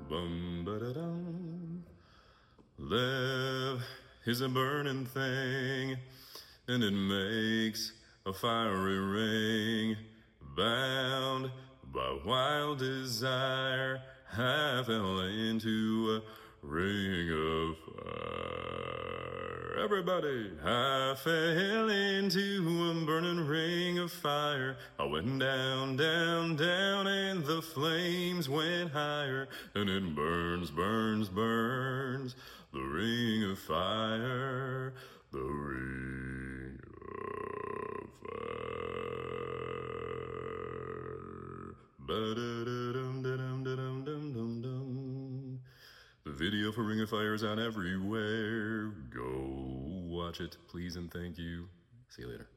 Bum ba da dum. Love is a burning thing, and it makes a fiery ring. Bound by wild desire, I fell into a ring of fire. Everybody, I fell into a burning ring of fire. I went down, down, down, and the flames went higher. And it burns, burns, burns, the ring of fire, the ring of fire. Ba-da-da-dum-da-dum-da-dum-dum-dum. The video for Ring of Fire is out everywhere. Go watch it, please and thank you. See you later.